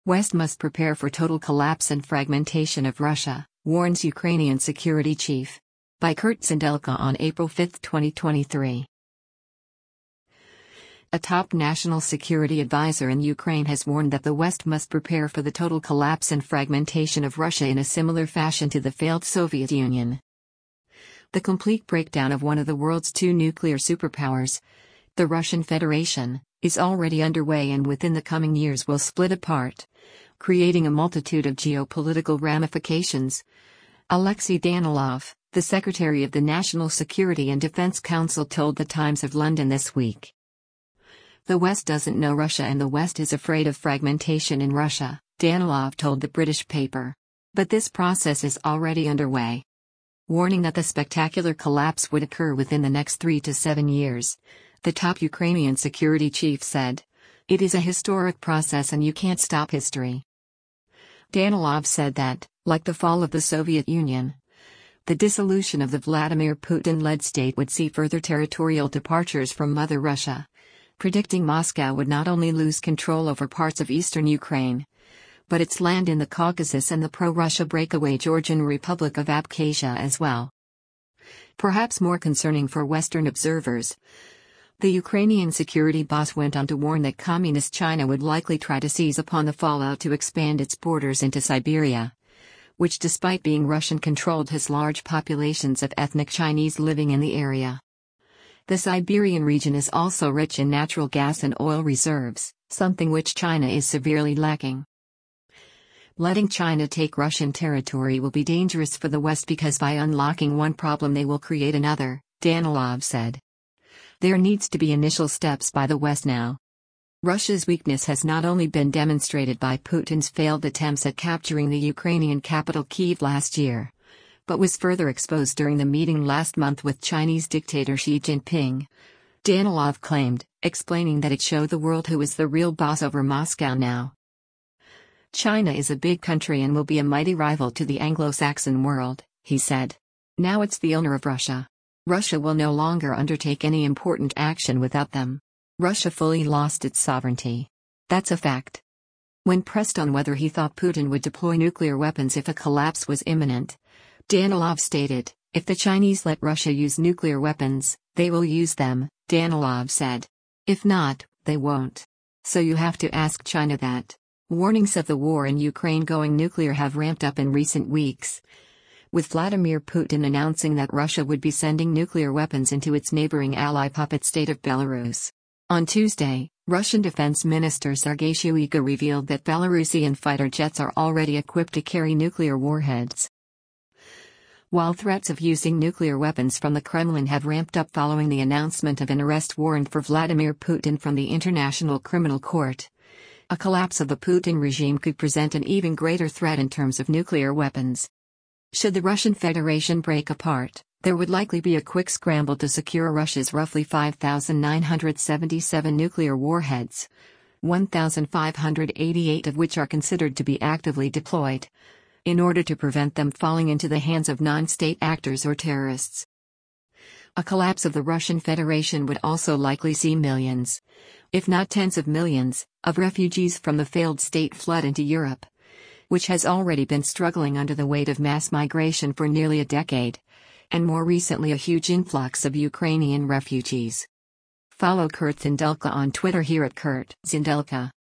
West must prepare for total collapse and fragmentation of Russia, warns Ukrainian security chief. By Kurt Zindelka on April 5, 2023. A top national security advisor in Ukraine has warned that the West must prepare for the total collapse and fragmentation of Russia in a similar fashion to the failed Soviet Union. The complete breakdown of one of the world's two nuclear superpowers, the Russian Federation, is already underway and within the coming years will split apart, creating a multitude of geopolitical ramifications. Alexei Danilov, the Secretary of the National Security and Defense Council, told the Times of London this week. The West doesn't know Russia and the West is afraid of fragmentation in Russia, Danilov told the British paper. But this process is already underway. Warning that the spectacular collapse would occur within the next 3 to 7 years, the top Ukrainian security chief said. It is a historic process and you can't stop history. Danilov said that, like the fall of the Soviet Union, the dissolution of the Vladimir Putin-led state would see further territorial departures from Mother Russia, predicting Moscow would not only lose control over parts of eastern Ukraine, but its land in the Caucasus and the pro-Russia breakaway Georgian Republic of Abkhazia as well. Perhaps more concerning for Western observers, the Ukrainian security boss went on to warn that Communist China would likely try to seize upon the fallout to expand its borders into Siberia, which despite being Russian-controlled has large populations of ethnic Chinese living in the area. The Siberian region is also rich in natural gas and oil reserves, something which China is severely lacking. Letting China take Russian territory will be dangerous for the West because by unlocking one problem they will create another, Danilov said. There needs to be initial steps by the West now. Russia's weakness has not only been demonstrated by Putin's failed attempts at capturing the Ukrainian capital Kyiv last year, but was further exposed during the meeting last month with Chinese dictator Xi Jinping, Danilov claimed, explaining that it showed the world who is the real boss over Moscow now. China is a big country and will be a mighty rival to the Anglo-Saxon world, he said. Now it's the owner of Russia. Russia will no longer undertake any important action without them. Russia fully lost its sovereignty. That's a fact. When pressed on whether he thought Putin would deploy nuclear weapons if a collapse was imminent, Danilov stated, if the Chinese let Russia use nuclear weapons, they will use them, Danilov said. If not, they won't. So you have to ask China that. Warnings of the war in Ukraine going nuclear have ramped up in recent weeks, with Vladimir Putin announcing that Russia would be sending nuclear weapons into its neighboring ally puppet state of Belarus. On Tuesday, Russian Defense Minister Sergei Shoigu revealed that Belarusian fighter jets are already equipped to carry nuclear warheads. While threats of using nuclear weapons from the Kremlin have ramped up following the announcement of an arrest warrant for Vladimir Putin from the International Criminal Court, a collapse of the Putin regime could present an even greater threat in terms of nuclear weapons. Should the Russian Federation break apart, there would likely be a quick scramble to secure Russia's roughly 5,977 nuclear warheads, 1,588 of which are considered to be actively deployed, in order to prevent them falling into the hands of non-state actors or terrorists. A collapse of the Russian Federation would also likely see millions, if not tens of millions, of refugees from the failed state flood into Europe, which has already been struggling under the weight of mass migration for nearly a decade, and more recently a huge influx of Ukrainian refugees. Follow Kurt Zindelka on Twitter here at Kurt Zindelka.